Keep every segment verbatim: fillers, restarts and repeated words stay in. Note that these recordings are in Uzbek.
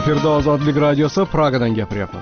Efirda Ozodlik radiosi Pragadan gapiryapmiz.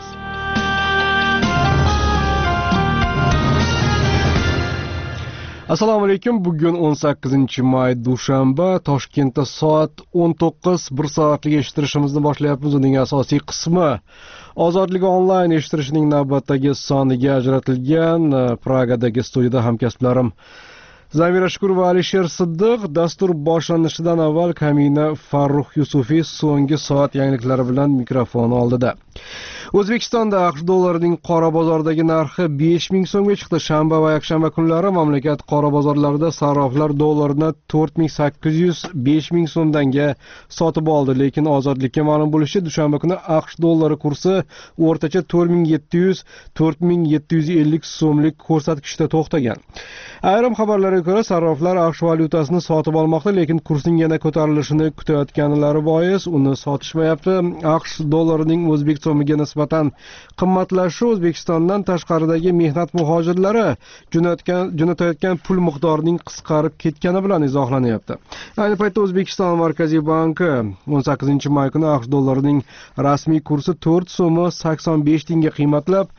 Assalomu alaykum. Bugun o'n sakkizinchi may dushanba. Toshkentda soat o'n to'qqiz bir soatlik eshittirishimizni boshlayapmiz. Uning asosiy qismi Ozodlik onlayn eshittirishining navbatdagi soniga ajratilgan. Pragadagi studiyada hamkasblarim Zamira Shukurova va Alisher Siddiq. Dastur boshlanishidan avval Kamina Farruh Yusufiy so'nggi soat yangiliklari bilan mikrofon oldida. O'zbekistonda AQSh dollarining qora bozordagi narxi besh ming so'mga chiqdi. Shanba va yakshanba kunlari mamlakat qora bozorlarida sarroflar dollarini to'rt ming sakkiz yuz besh ming so'mdanga sotib oldi, lekin Ozodlikka ma'lum bo'lishicha dushanba kuni AQSh dollari kursi o'rtacha to'rt ming yetti yuz to'rt ming yetti yuz ellik so'mlik ko'rsatkichda to'xtagan. Ayrim xabarlarga ko'ra sarroflar AQSh valyutasini sotib olmoqda, lekin kursning yana ko'tarilishini kutayotganlari bois uni sotishmayapti. AQSh dollarining o'zbek so'miga nisbatan qimmatlashi O'zbekistondan tashqaridagi mehnat muhojirlari jo'natayotgan pul miqdorining qisqarib ketgani bilan izohlanyapti. Ayni paytda O'zbekiston Markaziy banki o'n sakkizinchi may kuni AQSh dollarining rasmiy kursi to'rt so'm sakson besh tiyinga qiymatlab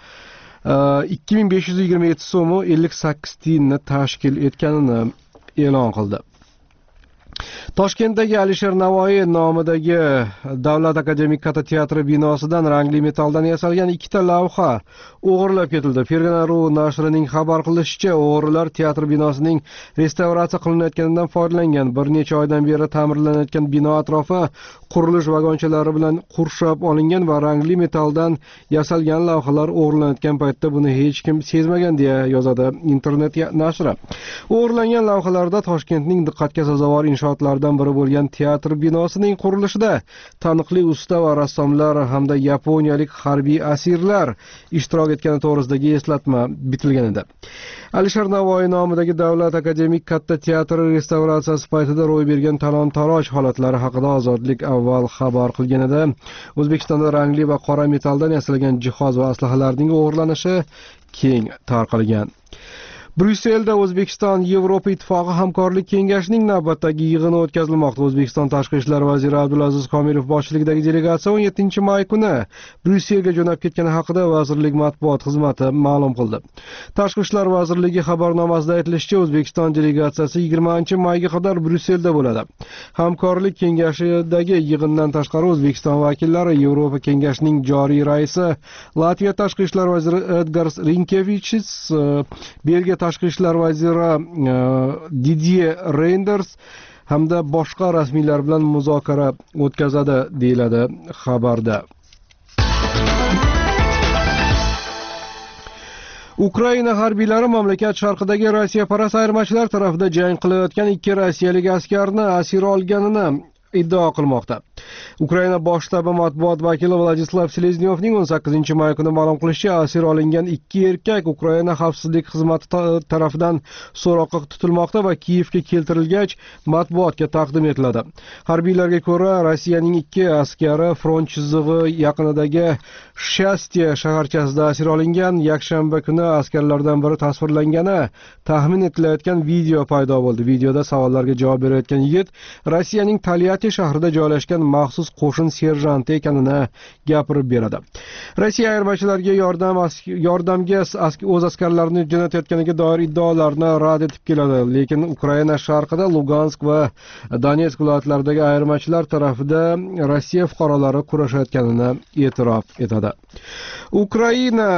ikki ming besh yuz yigirma yetti so'm ellik sakkiz tiyinni tashkil etganini e'lon qildi. Toshkentdagi Alisher Navoiy nomidagi Davlat akademik katta teatri binosidan rangli metalldan yasalgan ikkita lavha o'g'irlab ketildi. Fergana.ru nashrining xabar qilishicha, o'g'rilar teatr binosining restavratsiya qilinayotganidan foydalangan. Bir necha oydan beri ta'mirlanayotgan bino atrofi qurilish vagonchalari bilan qurshab olingan va rangli metalldan yasalgan lavhalar o'g'irlanayotgan paytda buni hech kim sezmagan deya yozadi internet nashri. O'g'irlangan lavhalarda Toshkentning diqqatga sazovor inshootlardan biri bo'lgan teatr binosining qurilishida taniqli usta va rassomlar hamda yaponiyalik harbiy asirlar ishtirok etgani to'g'risidagi eslatma bitilgan edi. Alisher Navoiy nomidagi Davlat akademik katta teatri restavratsiyasi paytida ro'y bergan talon-taroj holatlari haqida Ozodlik avval xabar qilgan edi. O'zbekistonda rangli va qora metalldan yasalgan jihoz va aslahalarning o'g'irlanishi keng tarqalgan. Bryusselda O'zbekiston Yevropa Ittifoqi hamkorlik kengashining navbatdagi yig'ini o'tkazilmoqda. O'zbekiston Tashqi ishlar vaziri Abdulaziz Komilov boshchiligidagi delegatsiya o'n yettinchi may kuni Bryusselga jo'nab ketgani haqida vazirlik matbuot xizmati ma'lum qildi. Tashqi ishlar vazirligi xabarnomasida aytilishicha, O'zbekiston delegatsiyasi yigirmanchi mayga qadar Bryusselda bo'ladi. Hamkorlik kengashidagi yig'indan tashqari O'zbekiston vakillari Yevropa kengashining joriy raisi Latviya Tashqi ishlar vaziri Edgars Rinkevichs, Belgiya Tashqi ishlar vaziri Didier Reinders hamda boshqa rasmiylar bilan muzokara o'tkazadi, deyiladi xabarda. Ukraina harbiylari mamlakat sharqidagi Rossiyaparast ayirmachilar tarafida jang qilayotgan ikki rossiyalik askarni asir olganini iddao qilmoqda. Ukraina bosh shtabi matbuot vakili Vladislav Seleznyovning o'n sakkizinchi may kuni ma'lum qilishicha, asir olingan ikki erkak Ukraina xavfsizlik xizmati tarafidan so'roqqa tutilmoqda va Kiyevga keltirilgach matbuotga taqdim etiladi. Harbiylarga ko'ra, Rossiyaning ikki askari front chizig'i yaqinidagi Shastye shaharchasida asir olingan. Yakshanba kuni askarlardan biri tasvirlangani taxmin etilayotgan video paydo bo'ldi. Videoda savollarga javob berayotgan yigit Rossiyaning Tolyatti shahrida joylashgan maxsus qo'shin serjanti ekanini gapirib beradi. Rossiya ayirmachilarga yordam yordamga o'z askarlarini jo'natayotganiga doir iddaolarni rad etib keladi, lekin Ukraina sharqida Lugansk va Donetsk viloyatlaridagi ayirmachilar tarafida Rossiya fuqarolari kurashayotganini e'tirof etadi. Ukraina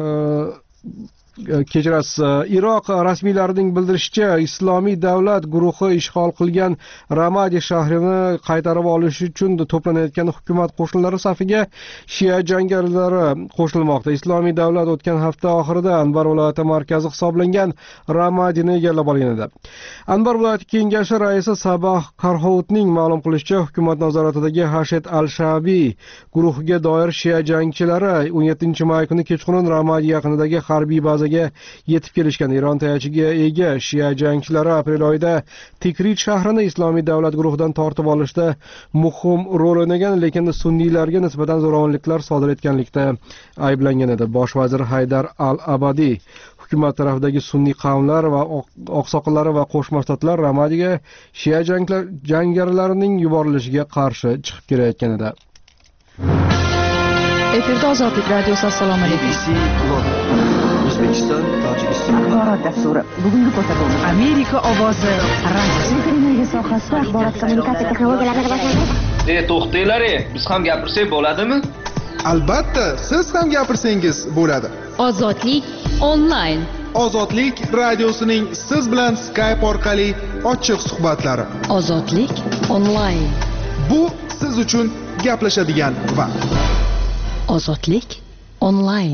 Kechirasiz, Iroq rasmiylarining bildirishicha, Islomiy davlat guruhi ishg'ol qilgan Ramadi shahrini qaytarib olish uchun to'planayotgan hukumat qo'shinlari safiga Shia jangarilari qo'shilmoqda. Islomiy davlat o'tgan hafta oxirida Anbar viloyati markazi hisoblangan Ramadini egallab olgan edi. Anbar viloyati kengashi raisi Sabah Karhovutning ma'lum qilishicha, hukumat nazoratidagi Hashed al-Shabi guruhiga doir Shia jangchilari o'n yettinchi may kuni kechqurun Ramadi yaqinidagi harbiy bazaga yetib kelishgan. Eron tayanchiga ega Shia jangchilari aprel oyida Tikrit shahrini Islomiy davlat guruhidan tortib olishda muhim rol o'ynagan, lekin sunniylarga nisbatan zo'ravonliklar sodir etganlikda ayblangan edi. Bosh vazir Haydar al-Abadi hukumat tarafidagi sunniy qavmlar va oqsoqollari va qo'shma shtatlar Ramadiga Shia jangarilarning yuborilishiga qarshi chiqib kelayotgan edi. Efirda Ozodlik radiosi. Assalomu alaykum. B B C London, O'zbekiston, Tojikiston. Axborot dasturi. Bugungi ko'rsatuv. Amerika ovozi radiosi. Energiya sohasida axborot kommunikatsiya texnologiyalarini rivojlantirish. E, to'xtanglar, biz ham gapirsak bo'ladimi? Albatta, siz ham gapirsangiz bo'ladi. Ozodlik onlayn. Ozodlik radiosining siz bilan Skype orqali ochiq suhbatlari. Ozodlik onlayn. Bu siz uchun gaplashadigan vaqt. Ozodlik onlayn.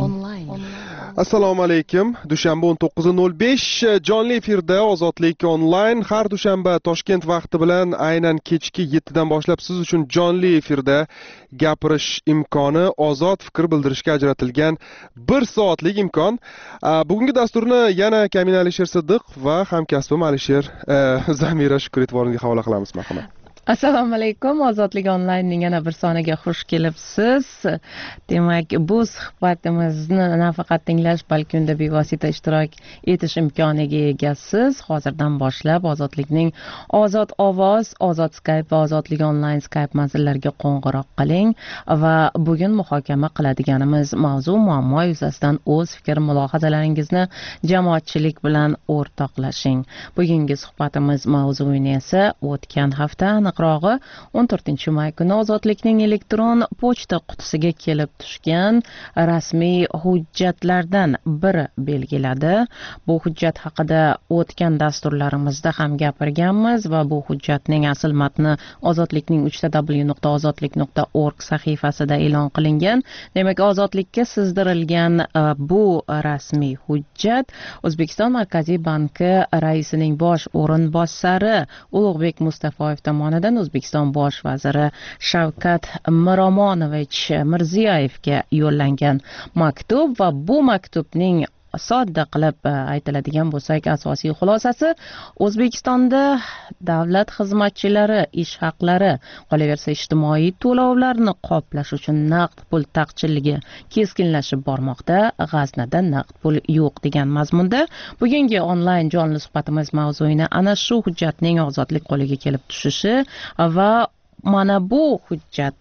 Assalomu alaykum. Dushanba o'n to'qqiz nol besh jonli efirda Ozodlik onlayn har dushanba Toshkent vaqti bilan aynan kechki yettidan boshlab siz uchun jonli efirda gapirish imkoni, ozod fikr bildirishga ajratilgan bir soatlik imkon. Bugungi dasturni yana Kamin Alisher Siddiq va hamkasbim Alisher Zamira Shukur e'tiboringizga havola qilamiz. Marhamat. Assalomu alaykum. Ozodlik onlaynning yana bir soniga xush kelibsiz. Demak, bu suhbatimizni nafaqat tinglash, balki unda bevosita ishtirok etish imkoniga egasiz. Hozirdan boshlab Ozodlikning Ozod ovoz, Ozod Skype va Ozodlik onlayn Skype manzillariga qo'ng'iroq qiling va bugun muhokama qiladiganimiz mavzu, muammo yuzasidan o'z fikr mulohazalaringizni jamoatchilik bilan o'rtoqlashing. Bugungi suhbatimiz mavzuni esa o'tgan hafta aniqrog'i o'n to'rtinchi may kuni Ozodlikning elektron pochta qutisiga kelib tushgan rasmiy hujjatlardan biri belgiladi. Bu hujjat haqida o'tgan dasturlarimizda ham gapirganmiz va bu hujjatning asl matni Ozodlikning uch w nuqta ozodlik nuqta org sahifasida e'lon qilingan. Demak, Ozodlikka sizdirilgan bu rasmiy hujjat O'zbekiston Markaziy banki raisining bosh o'rinbosari Ulug'bek Mustafoyev tomonidan O'zbekiston bosh vaziri Shavkat Miromonovich Mirziyoyevga yo'llangan maktub va bu maktubning sodda qilib aytiladigan bo'lsak, asosiy xulosasi O'zbekistonda davlat xizmatchilari ish haqlari, qolaversa ijtimoiy to'lovlarni qoplash uchun naqd pul taqchilligi keskinlashib bormoqda, g'aznada naqd pul yo'q degan mazmunda. Bugungi onlayn jonli suhbatimiz mavzuni ana shu hujjatning Ozodlik qo'liga kelib tushishi va mana bu hujjat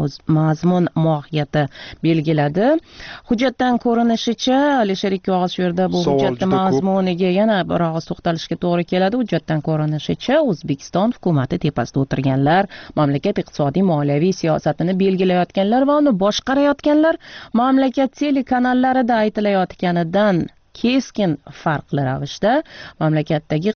mazmun mohiyati belgiladi. Hujjatdan ko'rinishicha, Alisher ikki og'iz shu yerda bu hujjatning mazmuniga yana bir og'iz to'xtalishga to'g'ri keladi. Hujjatdan ko'rinishicha, O'zbekiston hukumati tepasida o'tirganlar, mamlakat iqtisodiy moliyaviy siyosatini belgilayotganlar va uni boshqarayotganlar mamlakat telekanallarida aytilayotganidan keskin farqli ravishda mamlakatdagi